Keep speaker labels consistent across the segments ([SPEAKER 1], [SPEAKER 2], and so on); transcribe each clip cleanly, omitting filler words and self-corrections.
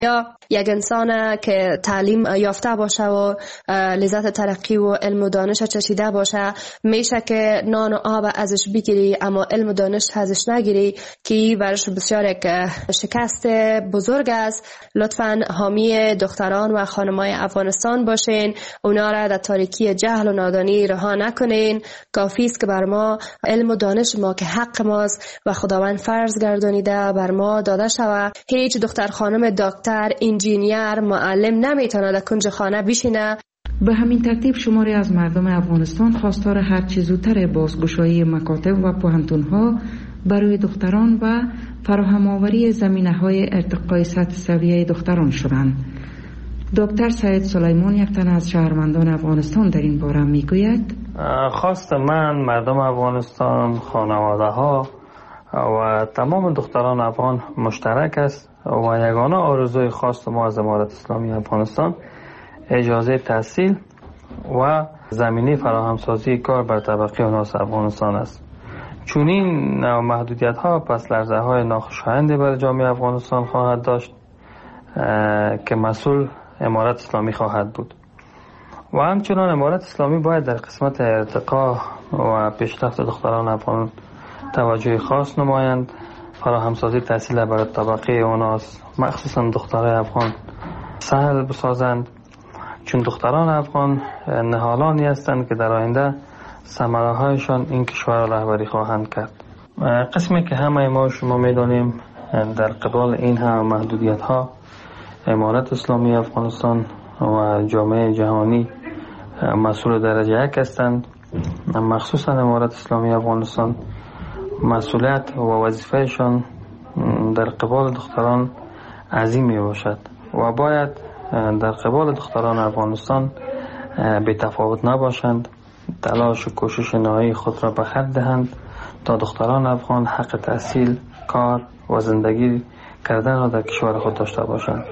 [SPEAKER 1] یا یک انسان که تعلیم یافته باشه و لذت ترقی و علم و دانش چشیده باشه میشه که نان و آب ازش بگیری اما علم و دانش ازش نگیری، که برایش بسیار یک شکست بزرگ است. لطفاً حامی دختران و خانمای افغانستان باشین، اونا را در تاریکی جهل و نادانی رها نکنین. کافی است که بر ما علم و دانش ما که حق ماست و خداوند فرض گردانیده بر ما داده شود. هیچ دختر خانم دکتر، انجینیر، معلم نمیتونه در کنج خانه بشینه.
[SPEAKER 2] به همین ترتیب شماری از مردم افغانستان خواستار هر چه زودتر بازگشایی مکاتب و پوهنتون‌ها برای دختران و فراهم آوری زمینه‌های ارتقای سطح سویه دختران شدند. دکتر سعید سلیمان، یک تن از شهروندان افغانستان، در این باره میگوید:
[SPEAKER 3] خواست من، مردم افغانستان، خانواده‌ها و تمام دختران افغان مشترک است و یگانه آرزوی خواست ما از امارت اسلامی افغانستان اجازه تحصیل و زمینه فراهمسازی کار بر طبقه ناس افغانستان است. چون این محدودیت ها پس لرزه های ناخوشایندی برای جامعه افغانستان خواهد داشت که مسئول امارت اسلامی خواهد بود و همچنان امارت اسلامی باید در قسمت ارتقا و پیشرفت دختران افغان توجه خاص نمایند. فراهمسازی تحصیل برای طبقه اوناس مخصوصا دخترای افغان سهل بسازند، چون دختران افغان نهالانی هستند که در آینده ثمره هایشان این کشور را رهبری خواهند کرد. قسمی که همه ما شما میدانیم در قبال این هم محدودیت ها امارت اسلامی افغانستان و جامعه جهانی مسئول درجه یک هستند. مخصوصا امارت اسلامی افغانستان مسئولیت و وظیفهشان در قبال دختران عظیم می باشد و باید در قبال دختران افغانستان بی تفاوت نباشند، تلاش و کوشش نهایی خود را به خرج دهند تا دختران افغان حق تحصیل، کار و زندگی کردن را در کشور خود داشته باشند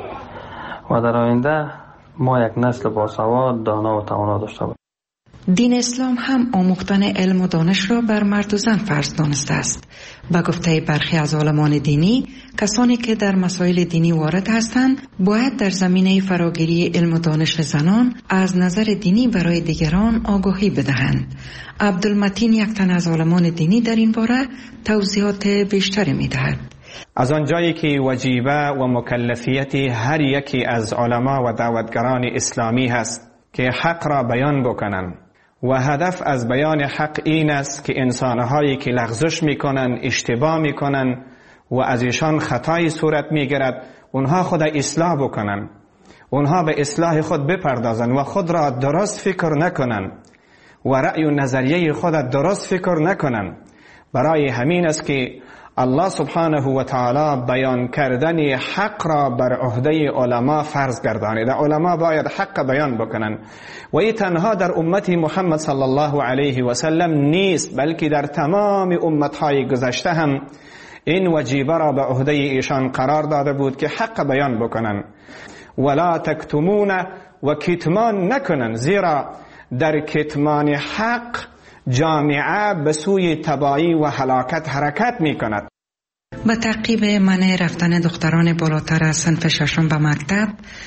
[SPEAKER 3] و در آینده ما یک نسل باسواد، دانا و توانا داشته باشیم.
[SPEAKER 2] دین اسلام هم آموختن علم و دانش را بر مرد و زن فرض دانسته است. به گفته برخی از عالمان دینی، کسانی که در مسائل دینی وارد هستند باید در زمینه فراگیری علم و دانش زنان از نظر دینی برای دیگران آگاهی بدهند. عبدالمتین، یک تن از عالمان دینی، در این باره توضیحات بیشتری می‌دهد.
[SPEAKER 4] از آنجایی که وجیبه و مکلفیت هر یکی از علما و دعوتگران اسلامی هست که حق را بیان بکنند و هدف از بیان حق این است که انسانهایی که لغزش میکنن، اشتباه میکنن و از ایشان خطایی صورت میگیرد اونها خود اصلاح بکنن، اونها به اصلاح خود بپردازن و خود را درست فکر نکنن و رأی و نظریه خود درست فکر نکنن. برای همین است که الله سبحانه و تعالی بیان کردن حق را بر عهده علما فرض گردانیده. علما باید حق بیان بکنن و این تنها در امت محمد صلی الله علیه و سلم نیست، بلکه در تمام امتهای گذشته هم این وجیبه را به عهده ایشان قرار داده بود که حق بیان بکنن. ولا تکتمون و کتمان نکنن، زیرا در کتمان حق جامعه به سوی تباهی و هلاکت حرکت می کند.
[SPEAKER 2] به تعقیب منع رفتن دختران بالاتر از صنف ششم به مکتب،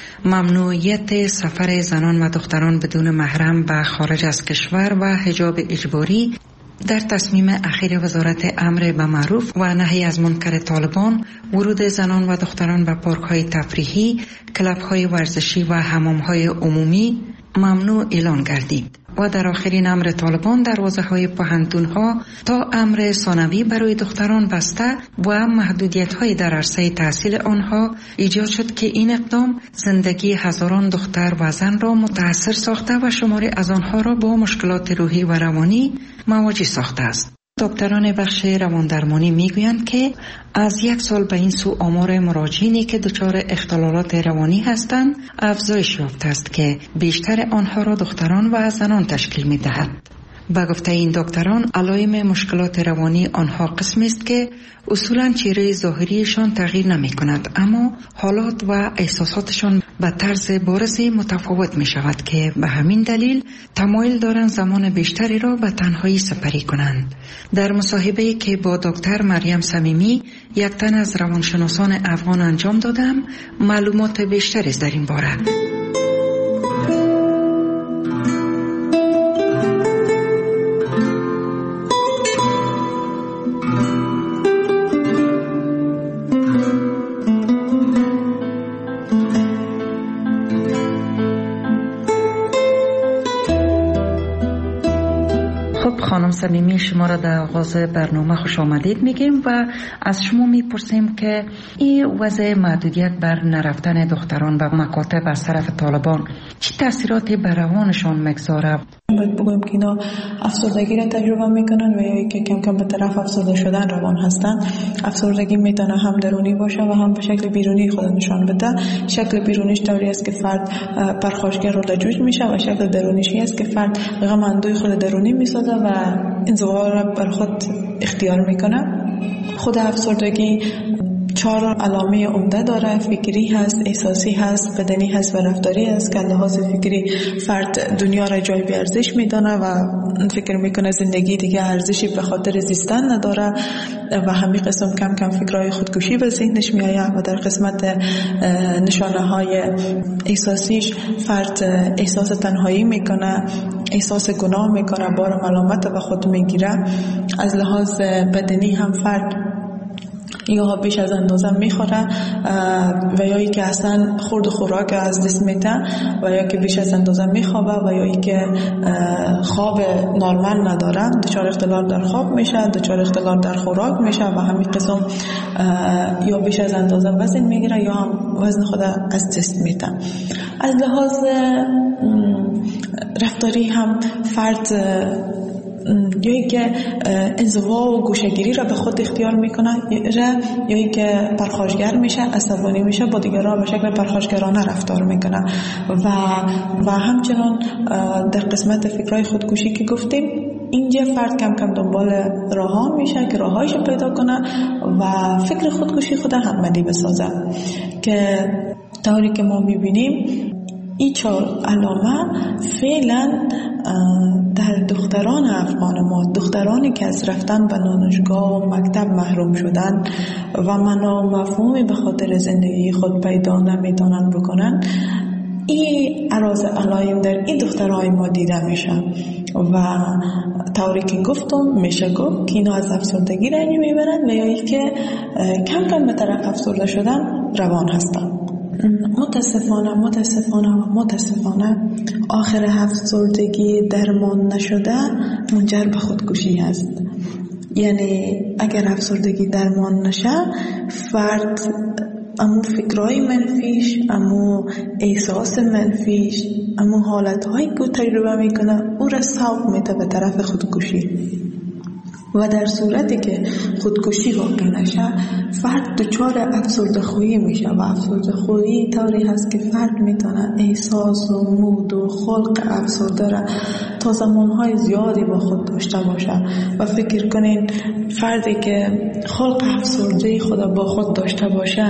[SPEAKER 2] ممنوعیت سفر زنان و دختران بدون محرم به خارج از کشور و حجاب اجباری در تصمیم اخیر وزارت امر به معروف و نهی از منکر طالبان، ورود زنان و دختران به پارک‌های تفریحی، کلب‌های ورزشی و حمام‌های عمومی ممنوع اعلان گردید و در آخرین امر طالبان دروازه‌های پوهنتون‌ها تا امر ثانوی برای دختران بسته و محدودیت‌های در عرصه تحصیل آنها ایجاد شد که این اقدام زندگی هزاران دختر و زن را متاثر ساخته و شماری از آنها را با مشکلات روحی و روانی مواجه ساخته است. دکتران بخش رواندرمانی میگویند که از یک سال به این سو آمار مراجعینی که دچار اختلالات روانی هستند افزایش یافته است که بیشتر آنها را دختران و زنان تشکیل می‌دهد. با گفته این دکتران علائم مشکلات روانی آنها قسمی است که اصولا چهره ظاهریشان تغییر نمی کند، اما حالات و احساساتشان به طرز بارزی متفاوت می شود که به همین دلیل تمایل دارند زمان بیشتری را به تنهایی سپری کنند. در مصاحبه‌ای که با دکتر مریم صمیمی یک تن از روانشناسان افغان انجام دادم، معلومات بیشتری است در این باره. خانم صمیمی، شما را در آغاز برنامه خوش آمدید میگیم و از شما میپرسیم که این وضع محدودیت بر نرفتن دختران به مکاتب از طرف طالبان چه تاثیراتی بر روانشان میگذاره؟
[SPEAKER 5] باید بگویم که اینا افسردگی را تجربه میکنن و یا که کم کم به طرف افسرده شدن روان هستن. افسردگی میتونه هم درونی باشه و هم به شکل بیرونی خود نشان بده. شکل بیرونیش طوری است که فرد پرخاشگر و لجوج میشه و شکل درونیش است که فرد غم اندوی خود درونی میسازه و انزوا را بر خود اختیار میکنه. خود افسردگی 4 علامه عمده داره: فکری هست، احساسی هست، بدنی هست و رفتاری هست. که لحاظ فکری فرد دنیا را جای بی ارزش میدانه و فکر میکنه زندگی دیگه ارزشی به خاطر زیستن نداره و همین قسم کم کم فکرهای خودکشی به ذهنش میآید. و در قسمت نشانه های احساسیش فرد احساس تنهایی میکنه، احساس گناه میکنه، بار ملامت به خود میگیره. از لحاظ بدنی هم فرد یا بیش از اندازه میخوره و یا ای که اصلا خورد خوراک از دست میده و یا که بیش از اندازه میخوابه و یا ای که خواب نرمال نداره، دچار اختلال در خواب میشه، دچار اختلال در خوراک میشه و همین قسم یا بیش از اندازه وزن میگیره یا هم وزن خود از دست میده. از لحاظ رفتاری هم فرد یا که انزوا و گوشه‌گیری را به خود اختیار میکنه یا که پرخاشگر میشه، عصبانی میشه، با دیگران به شکل پرخاشگرانه رفتار میکنه و همچنان در قسمت فکرهای خودکشی که گفتیم اینجا فرد کم کم دنبال راه‌ها میشه که راه‌هایش پیدا کنه و فکر خودکشی خود عملی بسازه. که طوری که ما میبینیم این 4 علامه فعلا در دختران افغان ما، دخترانی که از رفتن به دانشگاه و مکتب محروم شدن و معنا مفهومی به خاطر زندگی خود پیدا نمیتونن بکنن، این عراض علائم در این دخترهای ما دیده میشه و طوری که گفتم میشه گفت که اینا از افسردگی رنج میبرن و یا ای که کم کم به طرف افسرده شدن روان هستن. متاسفانه آخر افسردگی درمان نشده منجر به خودکشی است. یعنی اگر افسردگی درمان نشه فرد امو فکرهای منفیش، امو احساس منفیش، امو حالتهایی که تجربه میکنه او را سوق میده به طرف خودکشی و در صورتی که خودکشی واقع نشه فرد دچار افسرده‌خویی میشه و افسرده‌خویی طوری هست که فرد میتونه احساس و مود و خلق افسرده را تا زمانهای زیادی با خود داشته باشه و فکر کنین فردی که خلق افسرده خود با خود داشته باشه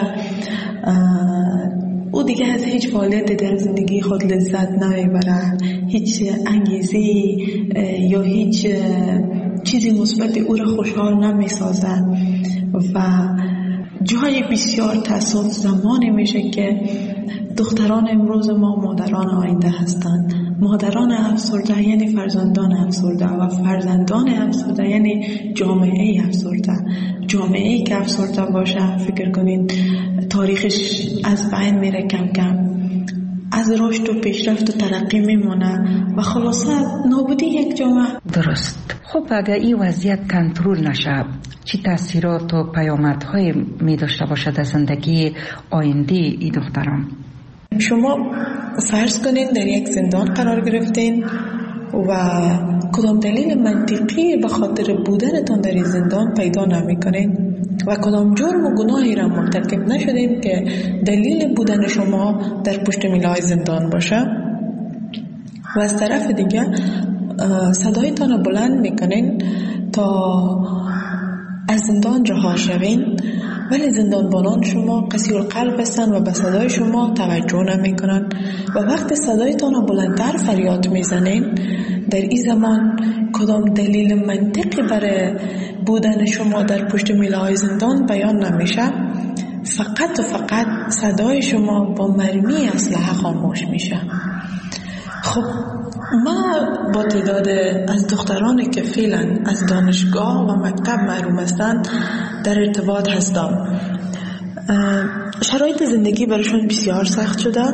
[SPEAKER 5] او دیگه از هیچ فعالیتی در زندگی خود لذت نمیبره، هیچ انگیزی یا هیچ چیزی مثبت او را خوشحال نمیسازه و جای بسیار تأسف زمانی میشه که دختران امروز ما مادران آینده هستند. مادران افسرده یعنی فرزندان افسرده و فرزندان افسرده یعنی جامعه افسرده. جامعه‌ای که افسرده باشه فکر کنین تاریخش از بین میره، کم کم از رشد و پیشرفت و ترقی میمونه و خلاصه نابودی یک جامعه.
[SPEAKER 2] درست. خب اگر این وضعیت کنترل نشه چه تاثیرات و پیامدهای می داشته باشد در زندگی آینده این دختران؟
[SPEAKER 5] شما فرض کنین در یک زندان قرار گرفتین و کدام دلیل منطقی به خاطر بودنتان در این زندان پیدا نمی کنین و کدام جرم و گناهی را مرتکب نشدین که دلیل بودن شما در پشت میله‌های زندان باشه. و از طرف دیگه صدایتان بلند میکنین تا از زندان رها شوین، ولی زندانبانان شما قسی القلب هستند و به صدای شما توجه نمیکنن و وقتی صدایتان بلندتر فریاد میزنین، در این زمان کدام دلیل منطقی برای بودن شما در پشت میله‌های زندان بیان نمیشه، فقط و فقط صدای شما با مرمی اسلحه خاموش میشه. خب ما با تعداد از دخترانی که فعلا از دانشگاه و مکتب محروم هستند در ارتباط هستم. شرایط زندگی برایشان بسیار سخت شده.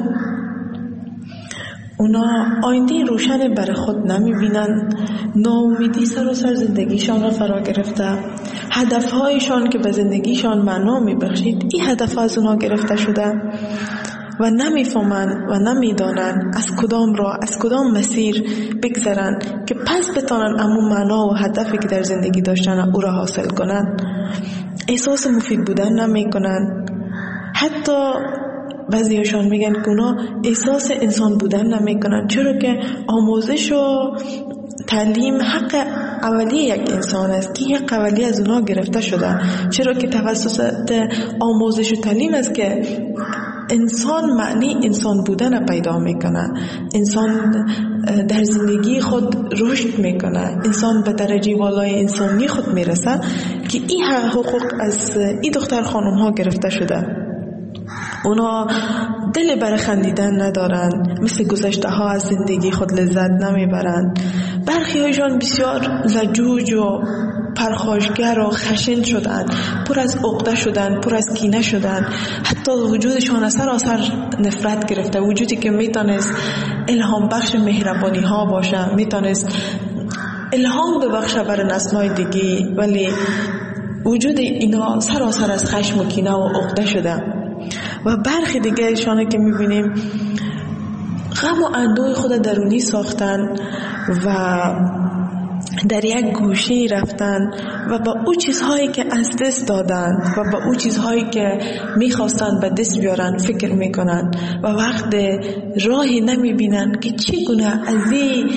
[SPEAKER 5] اونا آینده روشن برای خود نمیبینن، ناامیدی سراسر زندگیشان را فرا گرفته، هدفهایشان که به زندگیشان معنا میبخشید این هدف از اونا گرفته شده و نمیفهمن و نمیدانن از کدام راه، از کدام مسیر بگذرن که پس بتانن امون معنا و هدفی که در زندگی داشتن او را حاصل کنن. احساس مفید بودن نمی کنن. حتی بعضیشان میگن که اونا احساس انسان بودن نمی کنن، چرا که آموزش و تعلیم حق اولی یک انسان است که حق اولی از اونا گرفته شده، چرا که توسط آموزش و تعلیم است که انسان معنی انسان بودن پیدا میکنه، انسان در زندگی خود رشد میکنه، انسان به درجه والای انسانی خود میرسه که این حقوق از این دختر خانم ها گرفته شده. اونا دل برای خندیدن ندارن، مثل گذشته ها از زندگی خود لذت نمیبرن. برخی هایشان بسیار لجوج و پرخاشگر و خشن شدن، پر از عقده شدن، پر از کینه شدن، حتی وجودشان از سراسر نفرت گرفته. وجودی که میتونست الهام بخش مهربانی ها باشه، میتونست الهام ببخشه برای نسل‌های دیگه، ولی وجود اینا سراسر از خشم و کینه و عقده شده. و برخی دیگه شانه که میبینیم غم و اندوه خود درونی ساختن و در یک گوشه رفتن و با او چیزهایی که از دست دادن و با او چیزهایی که میخواستن به دست بیارن فکر میکنن و وقت راهی نمیبینن که چگونه از این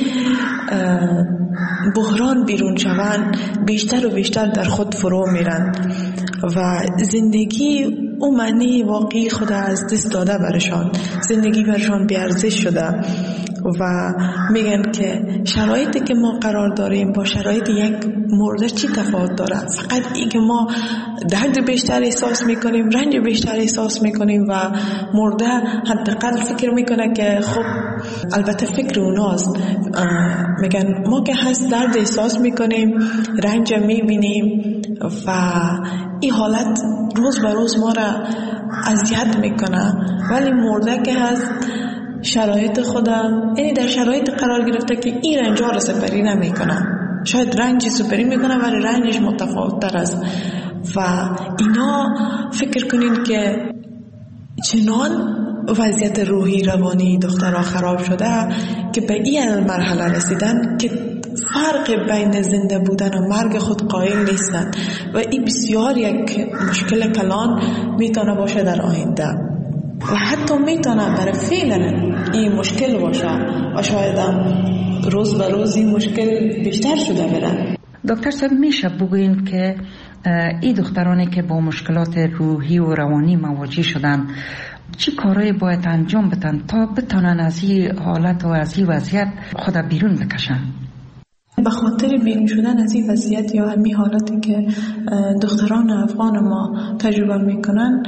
[SPEAKER 5] بحران بیرون شوند، بیشتر و بیشتر در خود فرو میرن و زندگی او معنی واقعی خود از دست داده برشان، زندگی برشان بیارزش شده و میگن که شرایطی که ما قرار داریم با شرایط یک مرده چی تفاوت داره؟ فقط این که ما درد بیشتر احساس میکنیم، رنج بیشتر احساس میکنیم و مرده حداقل فکر میکنه که خب البته فکر اوناست، میگن ما که هست درد احساس میکنیم، رنج میبینیم و این حالت روز به روز ما را اذیت میکنه، ولی مرده که هست شرایط خودم، یعنی در شرایط قرار گرفته که این رنج ها را سپری نمیکنه، شاید رنجی سپری میکنه ولی رنجش متفاوت تر است و اینا فکر کنین که چنان وضعیت روحی روانی دخترها خراب شده که به این مرحله رسیدن که فرق بین زنده بودن و مرگ خود قائل نیستند و این بسیار یک مشکل کلان میتونه باشه در آینده و حتی میتونه برای فعلا این مشکل باشه و شاید روز به روز این مشکل بیشتر شده بره.
[SPEAKER 2] دکتر صاحب میشه بگوین که این دخترانی که با مشکلات روحی و روانی مواجه شدن چی کارایی باید انجام بدن تا بتونن از این حالت و از این وضعیت خود بیرون بکشن؟
[SPEAKER 5] به خاطر بیرون شدن از این وضعیت یا همین حالتی که دختران افغان ما تجربه میکنن،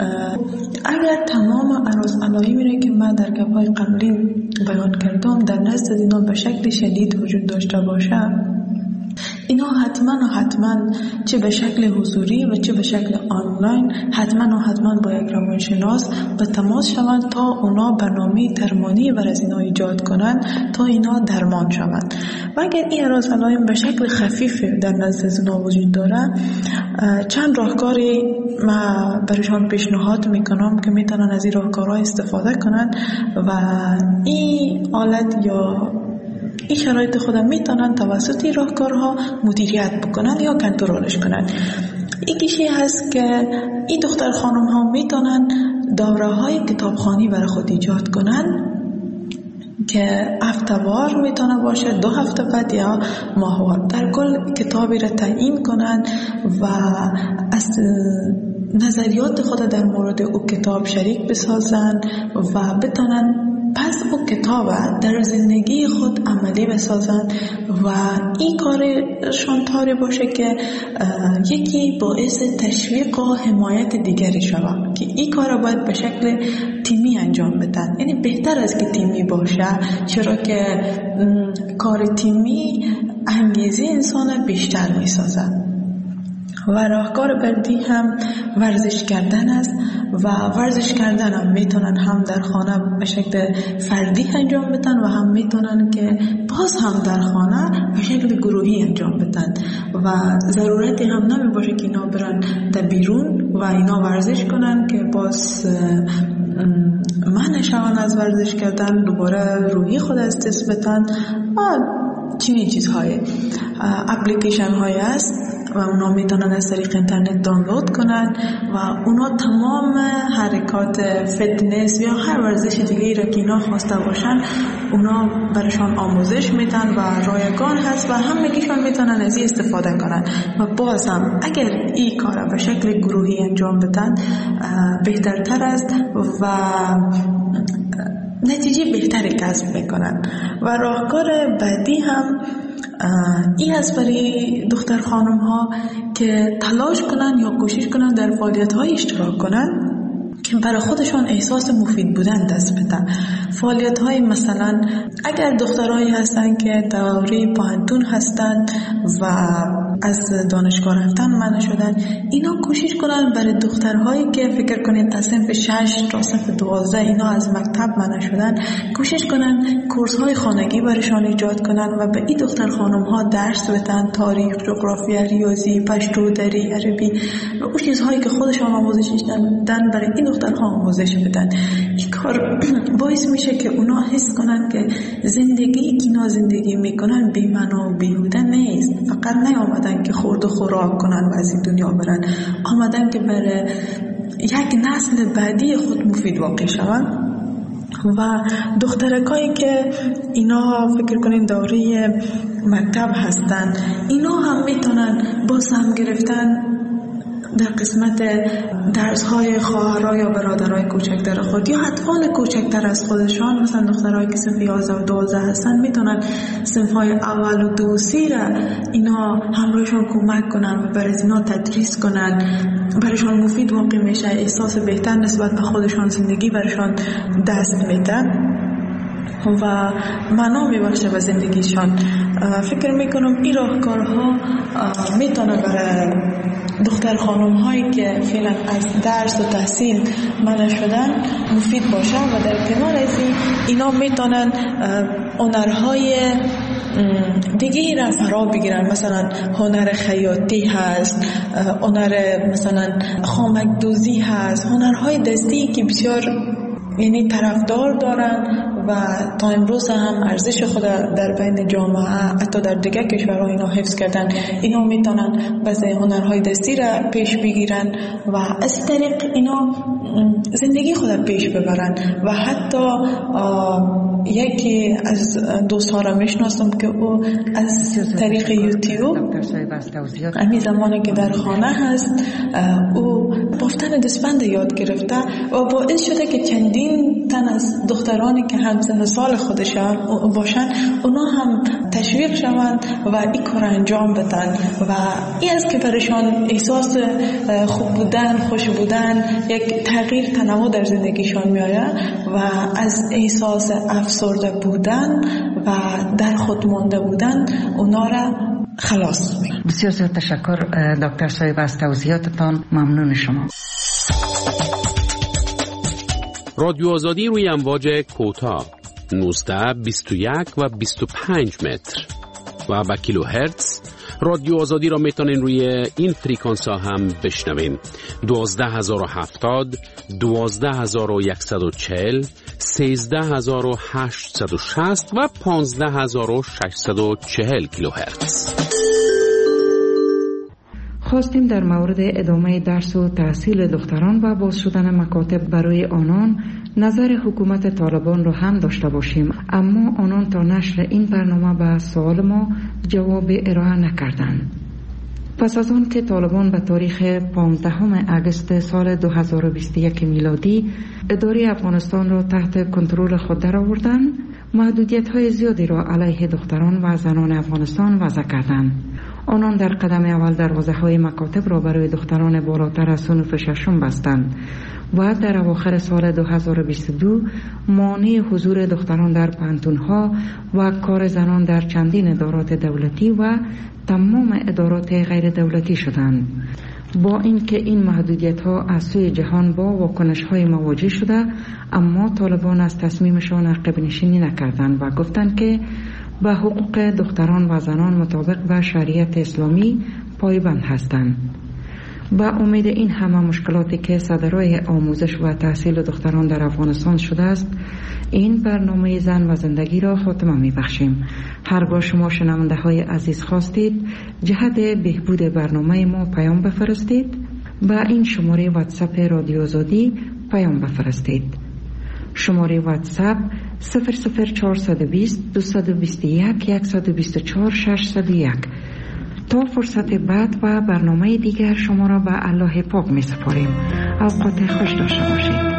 [SPEAKER 5] اگر تمام عرض علایمی که من در گپ‌های قبلی بیان کردم در نزد اینا به شکل شدید وجود داشته باشه، اینا حتما چه به شکل حضوری و چه به شکل آنلاین حتما با یک روانشناس به تماس شوند تا اونا برنامه درمانی بر از اینا ایجاد کنند تا اینا درمان شوند. و اگر این اعراض علائم به شکل خفیف در نزد اونا وجود داره، چند راهکاری ما برشان پیشنهاد میکنم که میتونن از این راهکارها استفاده کنند و این حالت یا این شرایط خودم میتونن توسط راهکارها مدیریت بکنن یا کنترلش کنن. یکیشی هست که این دختر خانم ها میتونن دوره های کتابخوانی برای خود ایجاد کنن که هفته‌وار میتونه باشه، 2 هفته بعد یا ماهوار. در کل کتابی را تعیین کنن و از نظریات خود در مورد او کتاب شریک بسازن و بتونن پس او کتاب در زندگی خود عملی بسازن و این کارشان طوری باشه که یکی باعث تشویق و حمایت دیگری شود که این کار باید به شکل تیمی انجام بدن. یعنی بهتر است که تیمی باشه، چرا که کار تیمی انگیزه انسان بیشتر میسازد. و راهکار بعدی هم ورزش کردن است و ورزش کردن هم میتونن هم در خانه به شکل فردی انجام بدن و هم میتونن که باز هم در خانه به شکل گروهی انجام بدن و ضرورتی هم نمی باشه که اینا برن در بیرون و اینا ورزش کنن که باز منع شون از ورزش کردن، دوباره روحی خود از دست بدن و چنین چیزهای. اپلیکیشن های هست و اونا میتونن از طریق اینترنت دانلود کنن و اونا تمام حرکات فتنس یا هر ورزش دیگه را که اینا خواسته باشن اونا برشان آموزش میدن و رایگان هست و همگیشان میتونن از این استفاده کنن. و باز هم اگر این کار به شکل گروهی انجام بدن بهترتر است و نتیجه بهتری کسب میکنن. و راهکار بعدی هم این هست برای دختر خانم ها که تلاش کنن یا کوشش کنن در فعالیت های اشتراک کنن که برای خودشان احساس مفید بودن دست بدن. فعالیت های مثلا اگر دخترایی هستن که دوره پانتون هستن و از دانشگاه رفتن منع شدن، اینا کوشش کنن برای دخترهایی که فکر کنین از صنف 6 تا صنف 12 اینا از مکتب منع شدن، کوشش کنن کورس های خانگی برایشان ایجاد کنن و به این دختر خانم ها درس بدن، تاریخ، جغرافیا، ریاضی، پشتو، دری، عربی و اون چیزهایی که خودشان آموزش دادن برای این دخترها آموزش بدن. این کار باعث میشه که اونا حس کنن که زندگی که اینا زندگی میکنن بی‌معنا و بیهوده نیست. فقط نیامدن که خورد و خوراک کنن و از این دنیا برن، آمدن که برای یک نسل بعدی خود مفید واقع شون. و دخترکایی که اینا فکر کنین دوره مکتب هستن، اینا هم میتونن با سهم گرفتن در قسمت درس‌های خواهرای یا برادرای کوچکتر خود یا اطفال کوچکتر از خودشان، مثلا دخترایی که صنف 11 و 12 هستن میتونن صنف‌های اول و 2 و 3 را اینا همراهشون کمک کنن و برای اینا تدریس کنن، برایشان مفید واقع میشه، احساس بهتر نسبت به خودشان زندگی برایشان دست میدن و معنا میبخشه به زندگیشان. فکر میکنم این راهکارها میتونه برای دختر خانم هایی که فعلا از درس و تحصیل منع شدن مفید باشه و در کنار از اینا میتونن هنرهای دیگه را فرا بگیرن. مثلا هنر خیاطی هست، هنر مثلا خامک دوزی هست، هنرهای دستی که بسیار یعنی طرفدار دارن و تا امروز هم ارزش خود در بین جامعه حتی در دیگه کشورها اینا حفظ کردن. اینا میتونن بعضی هنرهای دستی را پیش بگیرن و از طریق اینا زندگی خود پیش ببرن. و حتی یکی از دوست‌ها را میشناسم که او از طریق یوتیوب همین زمانی که در خانه هست او بافتن دستبند یاد گرفته و باعث شده که چندین تن از دخترانی که همسن سال خودشان باشن اونا هم تشویق شوند و این کار انجام بدن و این است که برشان احساس خوب بودن، خوش بودن، یک تغییر تنوع در زندگیشان میآید و از احساس افسرده بودن و در خود مانده بودن اونا را خلاص میکنن.
[SPEAKER 2] بسیار زیاد تشکر دکتر صاحب از توضیحاتتان. ممنون شما.
[SPEAKER 6] رادیو آزادی روی امواج کوتاه 19, 21 و 25 متر و با کیلوهرتز. رادیو آزادی را میتونین روی این فریکانس ها هم بشنوین: 12070, 12140, 13860 و 15640 کیلوهرتز.
[SPEAKER 2] خواستیم در مورد ادامه درس و تحصیل دختران و باز شدن مکاتب برای آنان نظر حکومت طالبان رو هم داشته باشیم، اما آنان تا نشر این برنامه به سوال ما جواب ارائه نکردند. پس از آن که طالبان به تاریخ 15 اگست سال 2021 میلادی اداره افغانستان را تحت کنترل خود درآوردند، محدودیت‌های زیادی را علیه دختران و زنان افغانستان وضع کردند. آنان در قدم اول دروازه‌های مکاتب را برای دختران بالاتر از صنف ششم بستند و در اواخر سال 2022 مانع حضور دختران در پانتون‌ها و کار زنان در چندین ادارات دولتی و تمام ادارات غیر دولتی شدند. با اینکه این محدودیت‌ها از سوی جهان با واکنش‌های مواجه شده، اما طالبان از تصمیمشان عقب نشینی نکردند و گفتند که به حقوق دختران و زنان مطابق به شریعت اسلامی پایبند هستند. با امید این همه مشکلاتی که صدرای آموزش و تحصیل دختران در افغانستان شده است، این برنامه زن و زندگی را خاتمه می‌بخشیم. هرگاه شما شنونده های عزیز خواستید جهت بهبود برنامه ما پیام بفرستید، با این شماره واتساپ رادیو آزادی پیام بفرستید. شماره واتساپ 00420 221 124 601. تا فرصت بعد و برنامه دیگر شما را به الله پاک می سپاریم. اوقات خوش داشته باشید.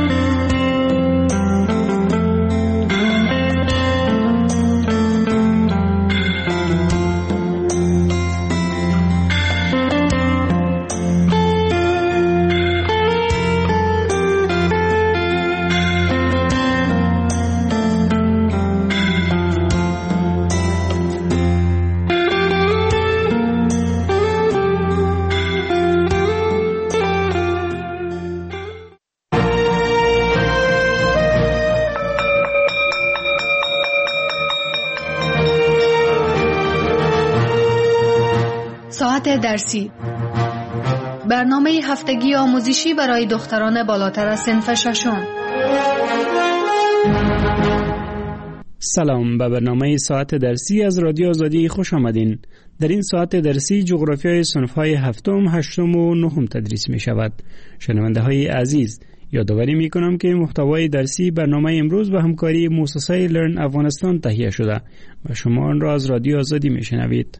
[SPEAKER 7] درسی، برنامه هفتگی آموزشی برای دختران بالاتر از صنف ششم.
[SPEAKER 8] سلام، به برنامه ساعت درسی از رادیو آزادی خوش آمدین. در این ساعت درسی جغرافیای صنف‌های هفتم، هشتم و نهم تدریس می شود. شنونده های عزیز، یادآوری می کنم که محتوای درسی برنامه امروز به همکاری مؤسسه لرن افغانستان تهیه شده و شما آن را از رادیو آزادی می شنوید.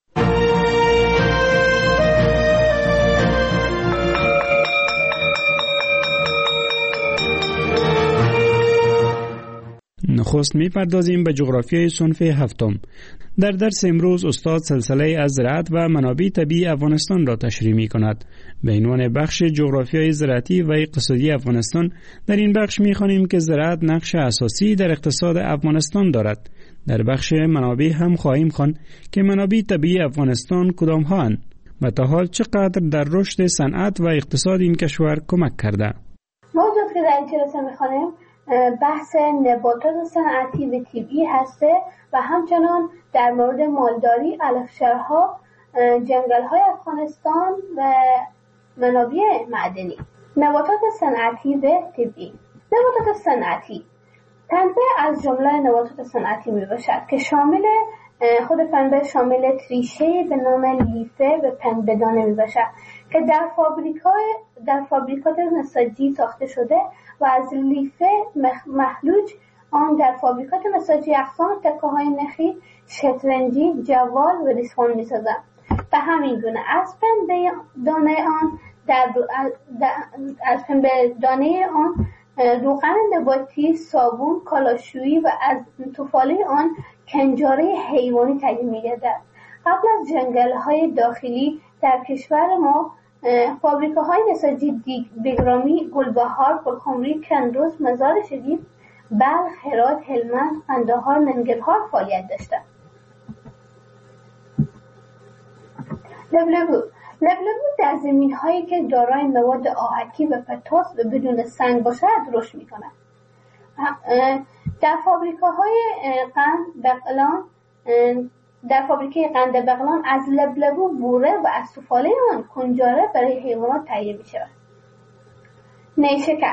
[SPEAKER 8] نخست می‌پردازیم به جغرافیای صنف هفتم. در درس امروز استاد سلسله از زراعت و منابع طبیعی افغانستان را تشریح می‌کند. به عنوان بخش جغرافیای زراعتی و اقتصادی افغانستان، در این بخش می‌خوانیم که زراعت نقش اساسی در اقتصاد افغانستان دارد. در بخش منابع هم خواهیم خواند که منابع طبیعی افغانستان کدام هاند و تا حال چقدر در رشد صنعت و اقتصاد این کشور کمک کرده.
[SPEAKER 9] موضوعی که در این جلسه می‌خوانیم بحث نباتات صنعتی و طبیعی هسته و همچنان در مورد مالداری، علفشرها، جنگل‌های افغانستان و منابع معدنی. نباتات صنعتی و طبیعی. نباتات صنعتی پنبه از جمله نباتات صنعتی میباشد که شامل خود پنبه شامل تریشه به نام لیفه و پنبه‌دانه میباشد که در فابریکات نساجی ساخته شده و از لیفه مخلوج آن در فابریکات نساجی اقسام تکه‌های نخی، شطرنجی، جوال و ریسمان می‌سازند. به همین گونه از پنبه دانه آن روغن نباتی، صابون، کالاشویی و از توفاله آن کنجاره حیوانی تهیه می‌گردد. قبل از جنگل‌های داخلی در کشور ما فابریکه‌های نساجی بگرامی، گلبهار، پرخمری، کندوز، مزار شریف، بلخ، هرات، هلمند، قندهار، ننگرهار فعالیت داشتند. لبلبو در زمین‌هایی که دارای مواد آهکی و پتاس و بدون سنگ باشد رشد می‌کند. در فابریکه قند بغلان از لبلبو بوره و از توفاله آن کنجاره برای حیوانات تهیه می‌شود. نیشکر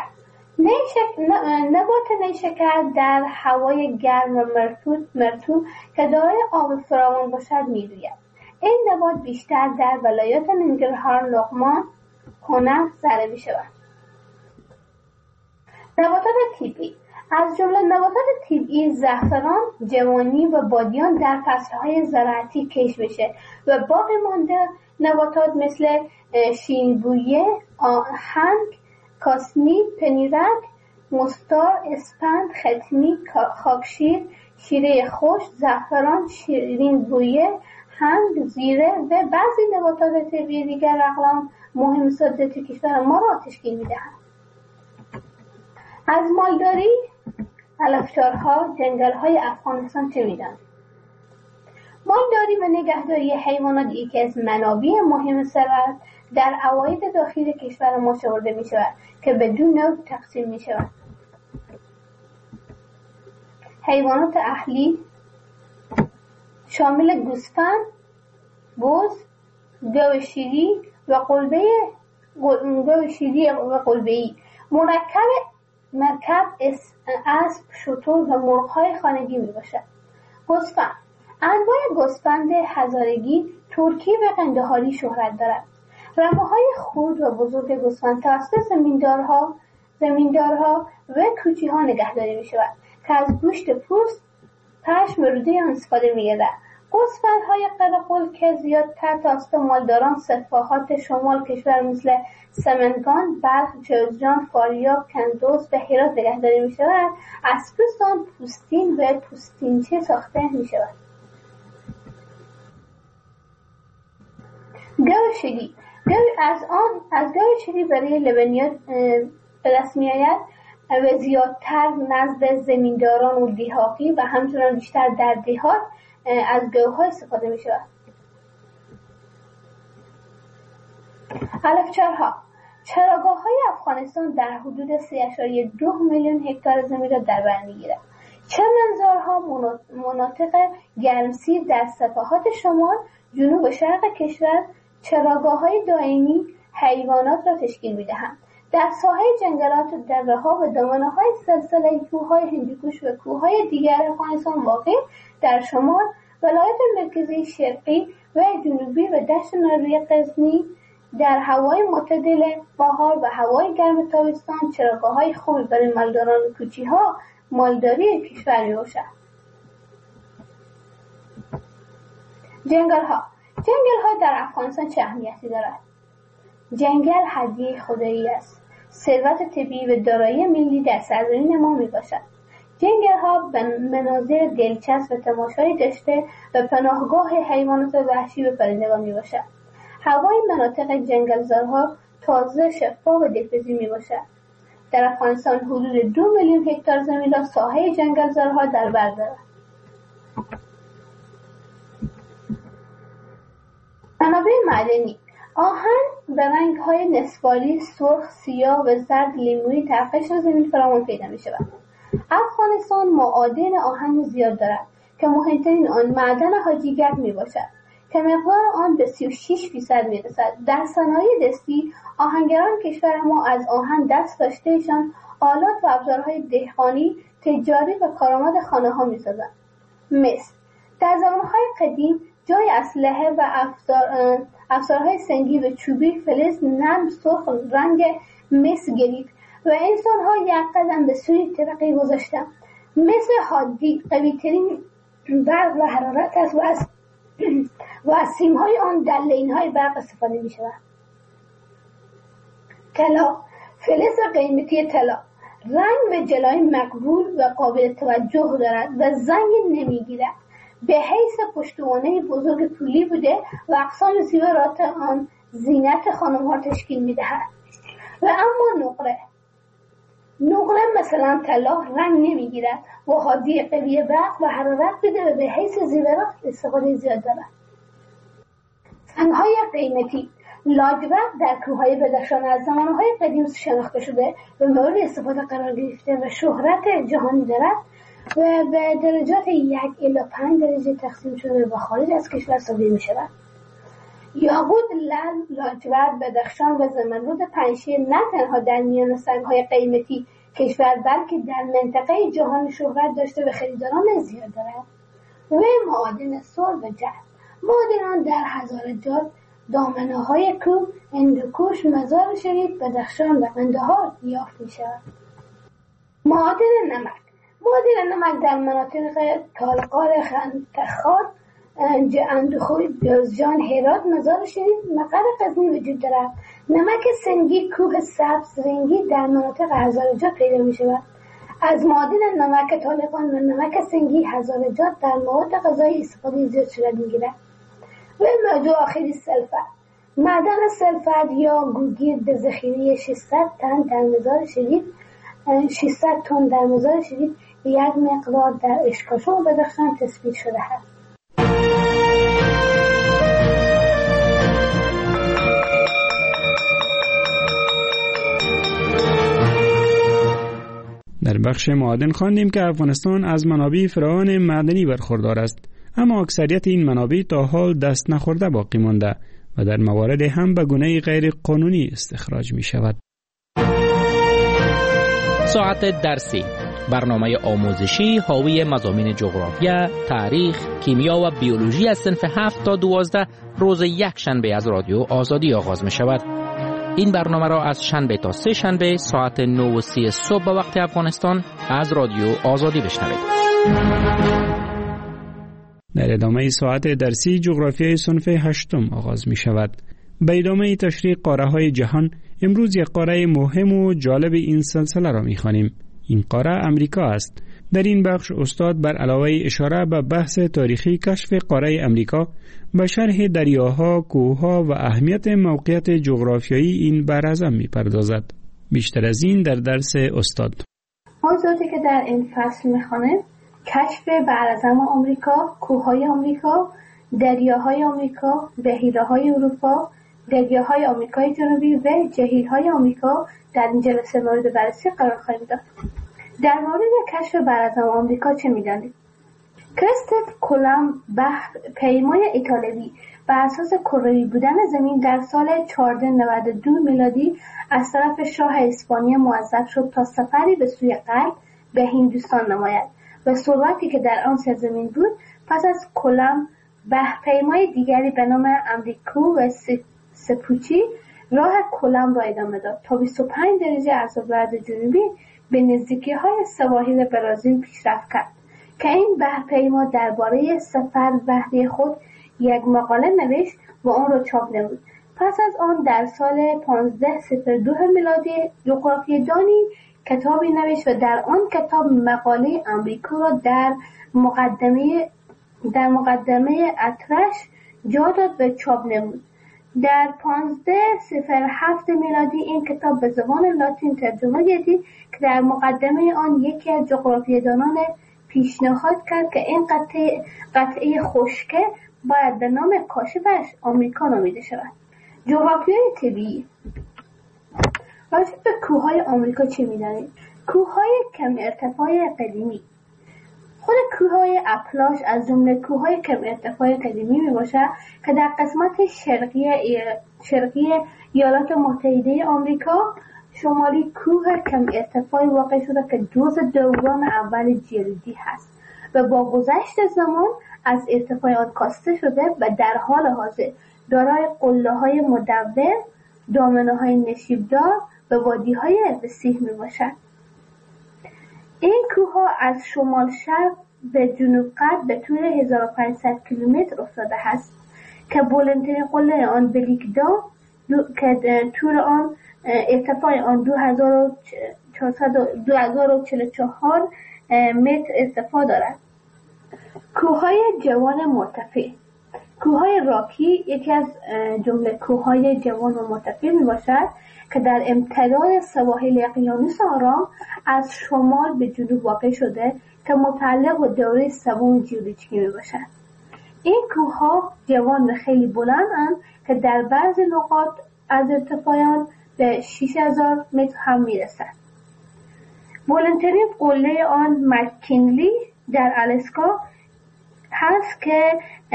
[SPEAKER 9] نبات نیشکر در هوای گرم و مرطوب که دارای آب فراوان باشد می‌روید. این نبات بیشتر در ولایات ننگرهار، لغمان، کنر زده می‌شود. نباتات طبیعی از جمله نباتات طبیعی زعفران، جوانی و بادیان در فصلهای زراعتی کشت میشه و باقی مانده نباتات مثل شیرین‌بویه، آهنگ، کاسنی، پنیرک، مستار، اسپند، ختمی، خاکشیر، شیره خشک، زعفران، شیرین‌بویه، هنگ، زیره و بعضی نباتات طبیعی دیگر اقلام مهم صادراتی کشور ما را تشکیل میدهند. از مالداری علفچارها جنگل‌های افغانستان چه می‌دانید؟ مالداری و نگهداری حیوانات یکی از منابع مهم ثروت در عواید داخلی کشور ما شمرده می‌شود که به دو نوع تقسیم می‌شود: حیوانات اهلی شامل گوسفند، بز، گاو شیری و قلبه‌ای، مرکب، اسب، شتر و مرغ‌های خانگی میباشد. گوسفند انواع گوسفند هزارگی، ترکی و قندهاری شهرت دارد. رمه‌های خرد و بزرگ گوسفند توسط زمیندارها و کوچی‌ها نگهداری می‌شود که از گوشت پوست، پشم و روده آن استفاده می‌گردد. گوسفندهای قرقل که زیادتر توسط مالداران سفاحات شمال کشور مثل سمنگان، بلخ، جوزجان، فاریاب، کندوز و هرات نگهداری می‌شود، از پوست آن پوستین و پوستینچه ساخته می‌شود. گاو شیری از گاو شیری برای لبنیات به دست می‌آید و زیادتر نزد زمینداران و دیهاتی و همچنان بیشتر در دیهات از گاوها استفاده می شود. علفچارها چراگاه‌های افغانستان در حدود 3.2 میلیون هکتار زمین را در بر می‌گیرد. چمنزارها مناطق گرمسیر در سواحل شمال، جنوب و شرق کشور چراگاه‌های دائمی حیوانات را تشکیل می‌دهند. در ساحه جنگلات، دره‌ها و دامنه‌های سلسله کوه‌های هندوکش و کوه‌های دیگر افغانستان واقع در شمال، ولایات مرکزی، شرقی و جنوبی و دشت ناروی غزنی در هوای معتدل بهار و هوای گرم تابستان چراگاه‌های خوبی برای مالداران و کوچی‌ها مالداری کشور می‌باشد. جنگل‌ها در افغانستان چه اهمیتی دارد؟ جنگل هدیه خدایی است. ثروت طبیعی و دارایی ملی در سرزمین ما میباشد. جنگل‌ها به مناظر دلچسب و تماشایی داشته و پناهگاه حیوانات وحشی و پرندگان میباشد. هوای مناطق جنگلزارها تازه، شفاف و دلپذیر میباشد. در افغانستان حدود 2 میلیون هکتار زمین را ساحه جنگلزارها در بر دارد. منابع معدنی آهن به رنگ‌های نصفاری، سرخ، سیاه و زرد لیمویی در قشر زمین فراوان پیدا می‌شود. افغانستان معادن آهن زیاد دارد که مهمترین آن معدن حاجیگرد میباشد که مقدار آن به 36% میرسد. در صنایع دستی آهنگران کشور ما از آهن دست داشتهشان آلات و ابزارهای دهقانی، تجاری و کارآمد خانه‌ها می‌سازند. مس در زمانهای قدیم جای اسلحه و افزارهای سنگی و چوبی فلز نرم سرخ رنگ مس گرفت و انسان‌ها یک قدم به سوی ترقی گذاشتند. مس حادی قوی‌ترین برق و حرارت است و از سیم‌های آن در لین‌های برق استفاده می‌شود. طلا فلز قیمتی طلا رنگ و جلای مقبول و قابل توجه دارد و زنگ نمی‌گیرد. به حیث پشتوانه بزرگ پولی بوده و اقسام زیورات آن زینت خانم‌ها تشکیل می‌دهد. و اما نقره مثلا طلا رنگ نمی‌گیرد و حادی قوی برق و حرارت بده و به حیث زیورات استفاده زیاد دارد. سنگ‌های قیمتی لاجورد در کوههای بدخشان از زمانهای قدیم شناخته شده و مورد استفاده قرار گرفته و شهرت جهانی دارد و به درجات 1 الی 5 درجه تقسیم شده و خارج از کشور صادر می‌شود. یاقوت، لعل، لاجورد، بدخشان و زمرد پنجشیر نه تنها در میان سنگ‌های قیمتی کشور بلکه در منطقه جهان شهرت داشته و خریداران زیاد دارد. و معادن سر و جرث معادن در هزارجات، دامنه‌های کوه، هندوکش، مزار شریف، بدخشان و قندهار یافت می‌شود. معادن نمک در مناطق تالقار خندخار اندوخوی بیازجان هرات مزار شریف مقر غزنی وجود دارد. نمک سنگی کوه سبز رنگی در مناطق هزارجات پیدا می شود. از معادن نمک طالقان و نمک سنگی هزارجات در مواد غذایی استفاده زیاد صورت می گیرد. و موضوع آخری سلفر. معدن سلفر یا گوگیر به ذخیره 600 تن در مزار شریف 600 تن در مزار شریف یک مقدار در اشکاشان و بدخشان تثبیت شده است.
[SPEAKER 8] در بخش معادن خواندیم که افغانستان از منابع فراوان معدنی برخوردار است، اما اکثریت این منابع تا حال دست نخورده باقی مانده و در موارد هم به گونه غیر قانونی استخراج می شود.
[SPEAKER 10] ساعت درسی، برنامه آموزشی حاوی مضامین جغرافیا، تاریخ، کیمیا و بیولوژی از صنف 7 تا 12 روز یک شنبه از رادیو آزادی آغاز می شود. این برنامه را از شنبه تا سه شنبه ساعت 9:30 صبح به وقت افغانستان از رادیو آزادی بشنوید.
[SPEAKER 8] در ادامه ساعت درسی جغرافیای صنف 8 آغاز می شود. به ادامه تشریح قاره های جهان امروز یک قاره مهم و جالب این سلسله را می خوانیم. این قاره امریکا است. در این بخش استاد بر علاوه اشاره به بحث تاریخی کشف قاره امریکا به شرح دریاها، کوهها و اهمیت موقعیت جغرافیایی این براعظم می پردازد. بیشتر از این در درس استاد.
[SPEAKER 9] موضوعی که در این فصل می خوانیم کشف براعظم آمریکا، کوههای آمریکا، دریاهای آمریکا، بحیره‌های اروپا، دریاهای آمریکای جنوبی و جهیل‌های آمریکا در این جلسه مورد بررسی قرار خواهیم داد. در مورد کشف براعظم آمریکا چه می‌دانید؟ کریستوف کلمب پیمای ایتالیایی بر اساس کروی بودن زمین در سال 1492 میلادی از طرف شاه اسپانیا موظف شد تا سفری به سوی غرب به هندوستان نماید و ثروتی که در آن سرزمین بود. پس از کلمب پیمای دیگری به نام امریکو و سپوچی راه کلمب را ادامه داد تا 25 درجه از ابعاد جنوبی به نزدیکی‌های سواحل برزیل پیشرفت کرد که این بحرپیما درباره سفر بحری خود یک مقاله نوشت و آن را چاپ نمود. پس از آن در سال 1502 میلادی جغرافیه‌دانی کتابی نوشت و در آن کتاب مقاله امریکا را در مقدمه اطرش جا داد و چاپ نمود. در 1507 میلادی این کتاب به زبان لاتین ترجمه گردید که در مقدمه آن یکی از جغرافیه‌دانان پیشنهاد کرد که این قطعه خشکه باید به نام کاشفش آمریکا نامیده شود. جغرافیای طبیعی. راجع به کوههای آمریکا چه می‌دانید؟ کوههای کم ارتفاع قدیمی. خود کوههای اپلاش از جمله کوههای کم ارتفاع قدیمی میباشد که در قسمت شرقی ایالات متحده آمریکا شمالی کوه کم ارتفاعی واقع شده که جزء دوران اول جلدی هست و با گذشت زمان از ارتفاع آن کاسته شده و در حال حاضر دارای قله‌های مدور، دامنه‌های نشیبدار و وادی‌های وسیع میباشد. این کوه‌ها از شمال شرق به جنوب غرب به طول 1500 کیلومتر افتاده است که بلندترین قله آن بلیکدا که طول آن ارتفاع آن 2044 متر ارتفاع دارد. کوههای جوان مرتفع. کوههای راکی یکی از جمله کوههای جوان و مرتفع می باشد که در امتداد سواحل اقیانوس آرام از شمال به جنوب واقع شده که متعلق به دوره سوم ژئولوژیکی می باشد. این کوهها جوان و خیلی بلندند که در بعض نقاط از ارتفاع به 6000 متر هم می رسد. بلندترین قله آن مک‌کینلی در آلاسکا هست که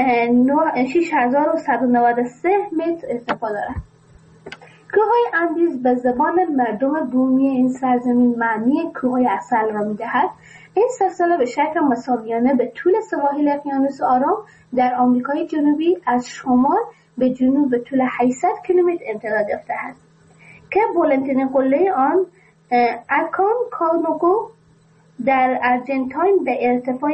[SPEAKER 9] 6193 متر ارتفاع دارد. کوههای اندیز به زبان مردم بومی این سرزمین معنی کوههای اصل را می‌دهد. این سلسله به شکل مساویانه به طول سواحل اقیانوس آرام در آمریکای جنوبی از شمال به جنوب به طول 800 کیلومتر امتداد یافته است که بلندترین قله آن اکانکاگوو در ارجنتاین به ارتفاع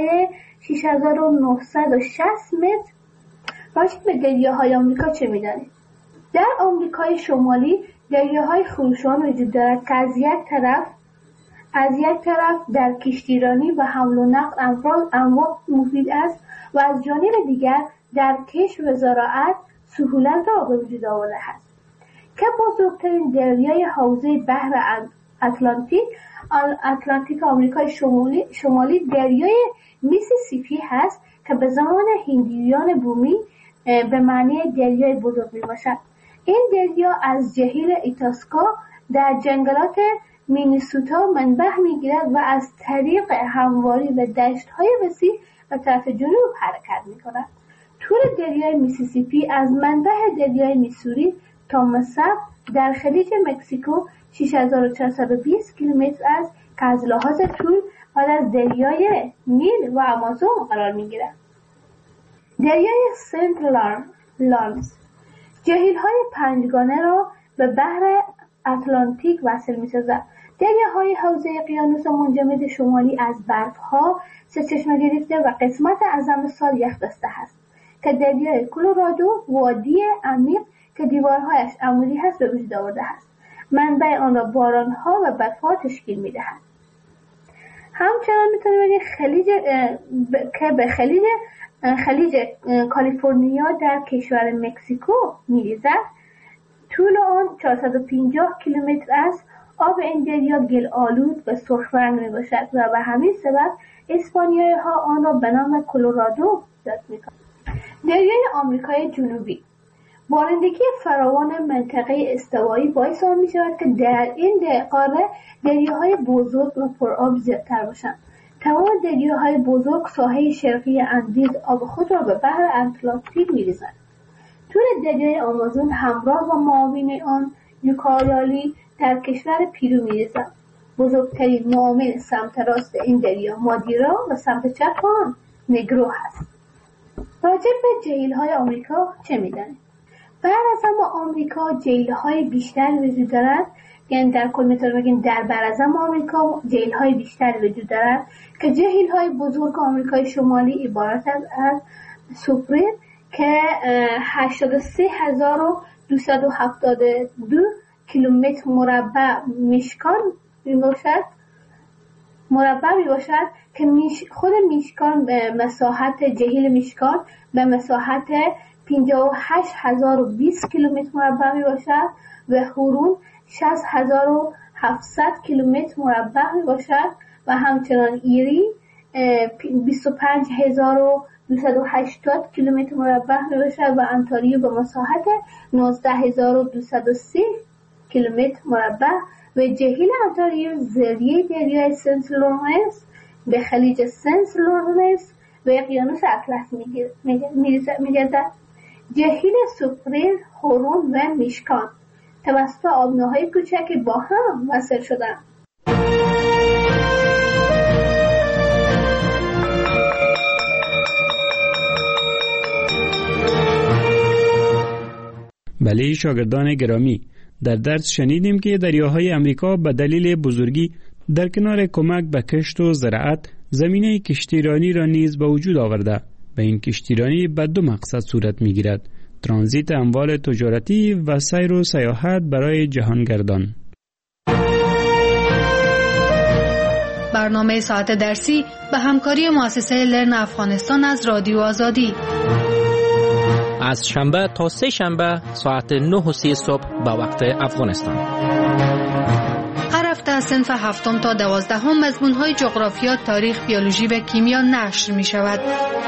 [SPEAKER 9] 6960 متر. راجع به دریاهای آمریکا چه می‌دانید؟ در آمریکای شمالی دریاهای خروشان وجود دارد که از یک طرف در کشتیرانی و حمل و نقل امواج مفید است و از جانب دیگر در کشت و زراعت سهولت را به وجود آورده است. که بزرگترین دریای حوزه بحر اتلانتیک آمریکای شمالی دریای میسیسیپی هست که به زمان هندیان بومی به معنی دریای بزرگ می باشد. این دریا از جهیل ایتاسکا در جنگلات مینیسوتا منبع می گیرد و از طریق همواری و دشت‌های وسیع به طرف جنوب حرکت می کند. طول دریای میسیسیپی از منبع دریای میسوری تا مصب در خلیج مکزیکو 6420 کیلومتر است که از لحاظ طول بعد از دریای نیل و آمازون قرار می گیرد. دریای سنت لارنس جهیل‌های پنجگانه را به بحر اتلانتیک وصل می‌سازد. دریاهای حوزه اقیانوس منجمد شمالی از برف‌ها سرچشمه گرفته و قسمت اعظم سال یخبسته است که دریای کلرادو وادی عمیق که دیوارهایش عمودی هست به وجود آورده است. منبع آن را باران‌ها و برف‌ها تشکیل می‌دهد. همچنان می‌تونیم بگیم خلیج کالیفرنیا در کشور مکزیکو می‌ریزد. طول آن 450 کیلومتر است. آب این دریا گل آلود و سرخ رنگ میباشد و به همین سبب اسپانیایی ها آن را به نام کلرادو یاد میکنند. دریای آمریکای جنوبی بارندگی فراوان منطقه استوایی باعث آن میشود که در این قاره دریاهای بزرگ و پرآب زیادتر باشند. تمام دریاهای بزرگ ساحه شرقی اندیز آب خود را به بحر اتلانتیک می‌ریزند. طول دریای آمازون همراه با معاون آن یوکایالی در کشور پیرو می‌ریزد. بزرگترین معاون سمت راست این دریا مادیرا و سمت چپ آن نگرو هست. راجع به جهیل‌های آمریکا چه می‌دانید؟ براعظم آمریکا جهیل‌های بیشتر وجود دارد. یعنی در کل میتونیم بگیم در براعظم آمریکا جهیل‌های بیشتر وجود دارد که جهیل‌های بزرگ آمریکای شمالی عبارت از سوپریر که 83272 کیلومتر مربع میباشد که خود میشکان به مساحت جهیل میشکان به مساحت 58020 کیلومتر مربع میباشد و هورون 60700 کیلومتر مربع میباشد و همچنان ایری 25280 کیلومتر مربع میباشد و انتاریو به مساحت 19230 کیلومتر مربع و جهیل انتاریو ذریعه دریای سنت لورنس به خلیج سنت لورنس و اقیانوس اطلس میگردد. جهیل سوپریر، هورون و میشکان توسط آبناهای کوچکی با هم وصل شدند.
[SPEAKER 8] بله شاگردان گرامی، در درس شنیدیم که دریاهای امریکا به دلیل بزرگی در کنار کمک به کشت و زراعت زمینه کشتیرانی را نیز به وجود آورده. به این کشتیرانی به دو مقصد صورت می گیرد: ترانزیت اموال تجارتی و سیر و سیاحت برای جهانگردان.
[SPEAKER 7] برنامه ساعت درسی به همکاری مؤسسه لرن افغانستان از رادیو آزادی
[SPEAKER 10] از شنبه تا سه شنبه ساعت 9:30 صبح به وقت افغانستان.
[SPEAKER 7] هر هفته از صنف 7 تا 12 مضمون‌های جغرافیا، تاریخ، بیولوژی و کیمیا نشر می‌شود.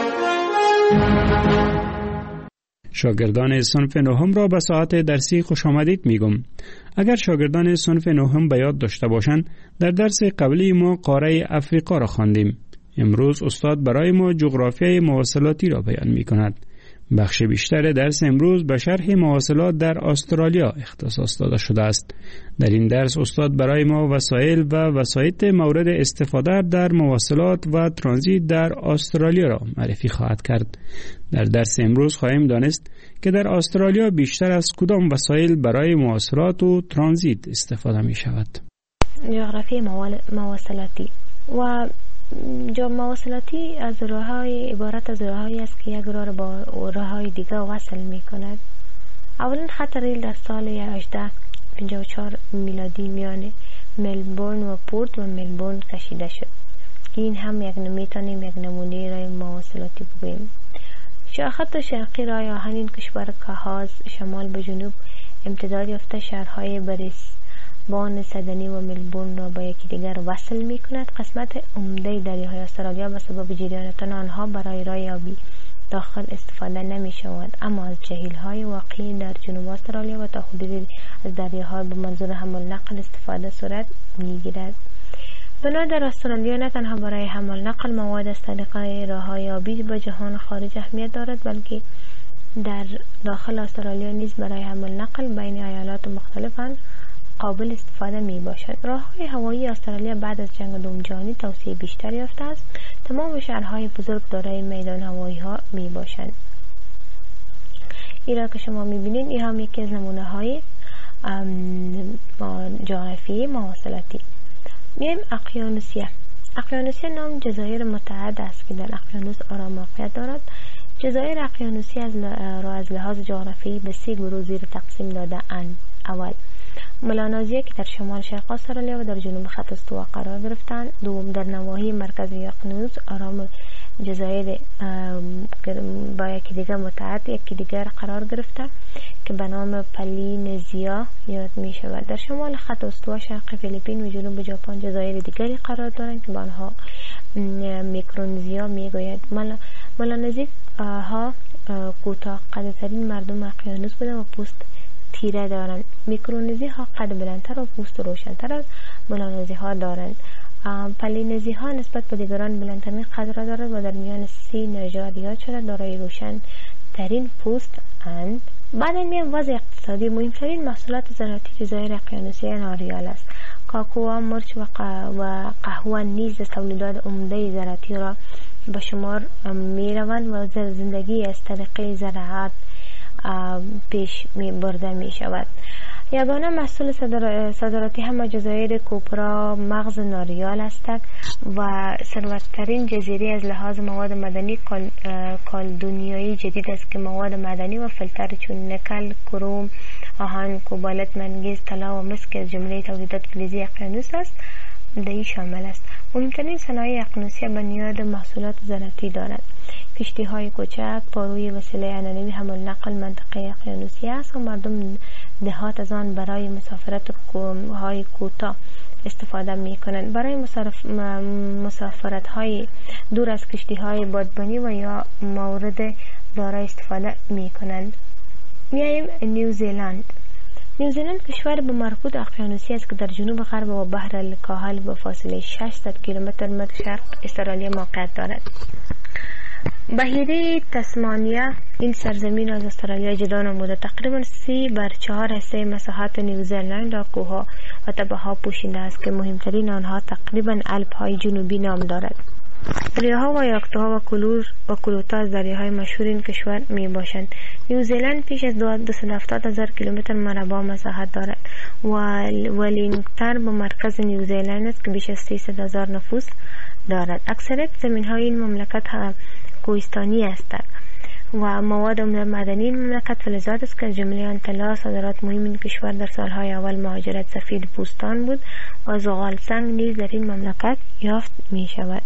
[SPEAKER 8] شاگردان صنف 9 را به ساعت درسی خوش آمدید میگم. اگر شاگردان صنف 9 به یاد داشته باشند، در درس قبلی ما قاره افریقا را خواندیم. امروز استاد برای ما جغرافیای مواصلاتی را بیان می‌کند. بخش بیشتر درس امروز به شرح مواصلات در استرالیا اختصاص داده شده است. در این درس استاد برای ما وسایل و وسایط مورد استفاده در مواصلات و ترانزیت در استرالیا را معرفی خواهد کرد. در درس امروز خواهیم دانست که در استرالیا بیشتر از کدام وسایل برای مواصلات و ترانزیت استفاده می شود.
[SPEAKER 11] جغرافی مواصلاتی و مواصلاتی از راه‌های عبارت از راه‌هایی است که یک راه را با راه‌های دیگر وصل می‌کند. اولا خط ریل در سال 1854 میلادی میان ملبورن و پورت و ملبورن کشیده شد. این هم میتونیم یک نمونه راه مواصلاتی بگوییم. خط شرقی راه آهن این کشور کاهاز شمال به جنوب امتداد یافته شهرهای بریسبان، سیدنی و ملبورن را با یکی دیگر وصل می کند. قسمت عمده دریاهای استرالیا به سبب جریان آنها برای راه آبی داخل استفاده نمی شود، اما از جهیل‌های واقعی در جنوب استرالیا و تا حدودی از دریاها به منظور حمل نقل استفاده صورت می گیرد. بنا در استرالیا نه تنها برای حمل نقل مواد از طریق راه‌های آبی به جهان خارج اهمیت دارد، بلکه در داخل استرالیا نیز برای حمل نقل بین ایالات مختلف قابل استفاده می باشد. راه‌های هوایی استرالیا بعد از جنگ دوم جهانی توسعه بیشتر یافته است. تمام شهرهای بزرگ دارای میدان هوایی ها می باشند. این را که شما می بینید این هم یکی از نمونه های جغرافی مواصلاتی. میایم اقیانوسیه. اقیانوسیه نام جزایر متعدد است که در اقیانوس آرام موقعیت دارد. جزایر اقیانوسی را از لحاظ جغرافیایی به 3 گروه زیر تقسیم داده اند. اول، ملانزیه که در شمال شرق استرالیا و در جنوب خط استوا قرار گرفتند. دوم، در نواحی مرکزی اقیانوس آرام جزایر با یکی دیگر متعدد یکی دیگر قرار گرفته که به نام پلینزیا یاد می شود. در شمال خط استوا شرق فیلیپین و جنوب ژاپن جزایر دیگری قرار دارند که به آنها میکرونزیا می گوید. ملانزی ها کوتاه قدترین مردم اقیانوس بودند و پوست تیره دارند. میکرونزی ها قد بلندتر و پوست روشنتر از ملانزی ها دارند. پلینزی ها نسبت به دیگران بلندترین قد را دارد و در میان 30 نژاد یاد شده دارای روشن ترین پوست اند. بعد میان وضع اقتصادی. مهمترین محصولات زراعتی جزایر اقیانوسی ناریال است. کاکائو، مرچ و قهوه نیز تولیدات عمده زراعتی را به شمار می روند و زندگی از طریق زراعت پیش برده می شود. یگانه محصول صادراتی همه جزایر کوپرا مغز ناریال هستند و ثروت‌ترین جزیره از لحاظ مواد مدنی کالدونیایی جدید است که مواد مدنی و فلتر چون نکل، کروم، آهن، کوبالت، منگنیز، طلا و مس که از جمله تولیدات فلزی اقیانوس است در این شامل است. مهمترین صنایع اقیانوسی بنیاد محصولات زراعتی دارند. کشتی های کوچک پاروی وسیله عنعنوی حمل نقل منطقه اقیانوسی است و مردم دهات از آن برای مسافرت های کوتاه استفاده می کنند. برای مسافرت های دور از کشتی های بادبانی و یا مورد دارا استفاده می کنند. میایم نیوزیلند. نیوزیلند کشور به مربوط اقیانوسی است که در جنوب غرب و بحر الکاهل به فاصله 600 کیلومتر شرق استرالیا موقعیت دارد. بحیره تسمانیا این سرزمین از استرالیا جدا نموده. تقریبا 3/4 حصه مساحت نیوزیلند را کوهها و تپه‌ها پوشیده است که مهمترین آنها تقریبا الپ های جنوبی نام دارد. دریاها و یاکتوها و کلوتا از دریاهای مشهور این کشور می باشند. نیوزیلند پیش از 270,000 کیلومتر مربع مساحت دارد. ولینگتون به مرکز نیوزیلند است که بیش از 300,000 نفوس دارد. اکثریت زمین های این مملکت کوهستانی هستند و مواد معدنی این مملکت فلزات است که از جمله آن طلا. صادرات مهم این کشور در سالهای اول مهاجرت سفید پوستان بود و زغال سنگ نیز در این مملکت یافت می شود.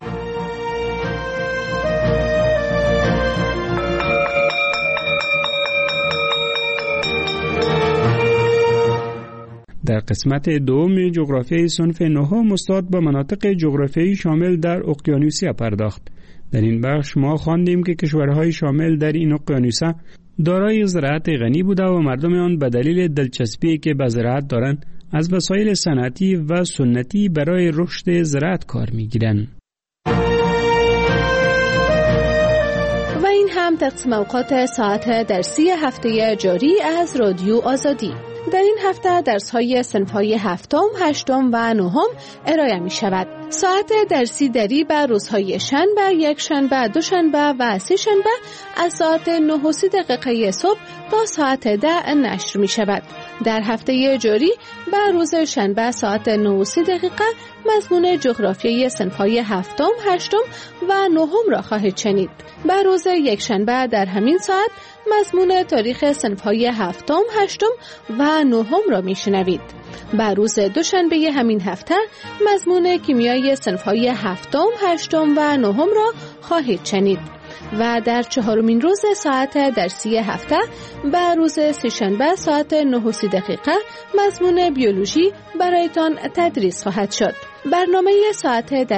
[SPEAKER 8] در قسمت دوم جغرافیای صنف نهم استاد به مناطق جغرافیایی شامل در اقیانوسیه پرداخت. در این بخش ما خواندیم که کشورهای شامل در این اقیانوسیه دارای زراعت غنی بوده و مردم آن به دلیل دلچسبی که به زراعت دارند از وسایل صنعتی و سنتی برای رشد زراعت کار می‌گیرند.
[SPEAKER 12] و این هم تقسیم اوقات ساعت درسی هفته جاری از رادیو آزادی. در این هفته درس‌های صنف‌های هفتم، هشتم و نهم ارائه می‌شود. ساعت درسی دری بر روزهای شنبه، یکشنبه، دوشنبه و سه‌شنبه از ساعت 9:30 صبح تا ساعت 10 نشر می شود. در هفته جاری بر روز شنبه ساعت 9:30 مضمون جغرافیای صنف‌های هفتم، هشتم و نهم را خواهید شنید. بر روز یکشنبه در همین ساعت مضمون تاریخ صنف‌های هفتم، هشتم و نهم را میشنوید. بر روز دوشنبه همین هفته مضمون کیمیای صنف‌های هفتم، هشتم و نهم را خواهید شنید. و در چهارمین روز ساعت درسی هفته بر روز سه‌شنبه ساعت 9:30 مضمون بیولوژی برایتان تدریس خواهد شد. برنامه ساعت